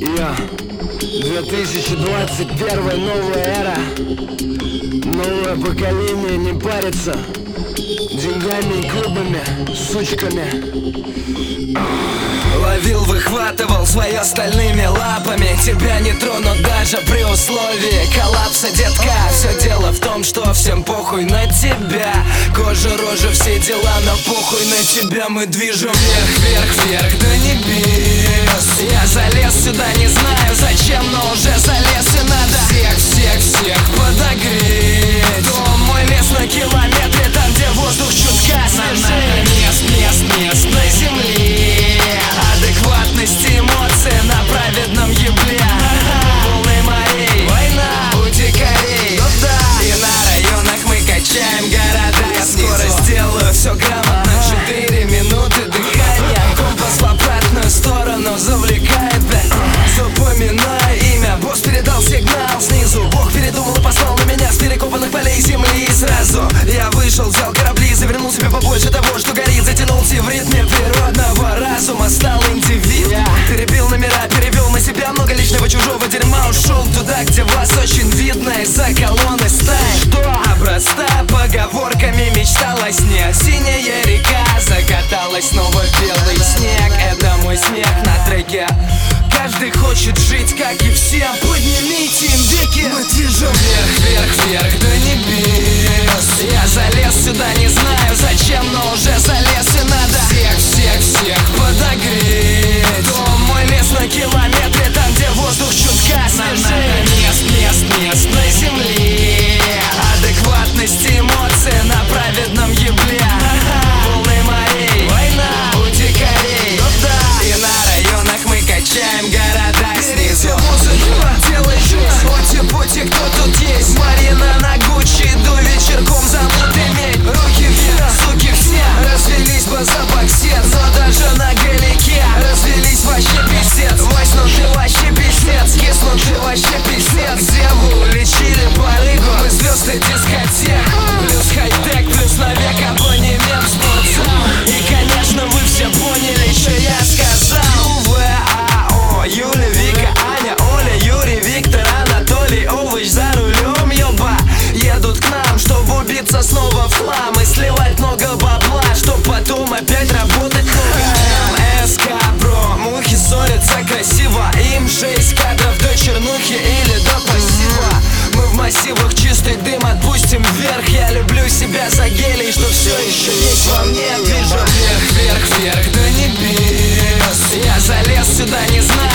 Я 2021, новая эра. Новое поколение не парится деньгами и клубами, сучками. Ловил, выхватывал свое стальными лапами. Тебя не тронут даже при условии коллапса, детка. Все дело в том, что всем похуй на тебя. Кожа, рожа, все дела, но похуй на тебя. Мы движем вверх, вверх, вверх до небес. Я залез сюда, не знаю зачем, но уже залез, и надо всех, всех, всех подогреть. Дом мой, лес на километре, там где воздух чутка свежее. Мест на земле, адекватность эмоций на праведном ебле. Волны морей, война у дикарей. И на районах мы качаем города. Я скоро сделаю все грамотно. 4 минуты дыхания, компас в обратную сторону завлекает, блядь. Запоминаю имя, босс передал сигнал снизу. Бог передумал и послал на меня с перекопанных полей земли. И сразу я вышел, взял корабли, завернул себе побольше того, что горит. Затянулся в ритме природного разума, стал индивид. Перебил номера, перевел на себя много личного чужого дерьма. Ушел туда, где вас очень видно из-за колонны стаи. Что обрастая поговорками, мечтал о сне. Синяя река закаталась, снова белый снег. Это мой смех на треке. Каждый хочет жить, как и все. Поднимите им веки. Мы движем вверх, вверх, вверх до небес. Я залез сюда, не знаю зачем, но уже залез, и надо всех, всех, всех подогреть. Дом мой, лес на километре, там где воздух чутка свежее. Мест на земле, адекватность эмоций на праведном ебле. Волны морей, война у дикарей. И на районах мы качаем города снизу. Музыку делай жизнь. Поти, кто тут есть? Марина на Гуччи, иду вечерком замут иметь. Руки вверх, суки все развелись бы за боксет. Но даже на галике развелись вообще пиздец. Вась, ну ты вообще пиздец. Yes, ну ты вообще пиздец. Деву лечили барыгу, мы звезды дискотек. Плюс хай-тек, плюс навек абонемент спортзал. И конечно вы все поняли, что я сказал. ЮВАО, Юля, Вика, Аня, Оля, Юрий, Виктор, Анатолий, Овощ за рулем, ёба. Едут к нам, чтобы убиться снова в хлам и сливать много бабла, чтоб потом опять работать много. МСК, бро, мухи ссорятся красиво. Им 6 кадров до чернухи или до пассива. Мы в массивах чистый дым отпустим вверх. Я люблю себя за гелий, что все еще есть во мне. Движу вверх, вверх, вверх до небес. Я залез сюда, не знаю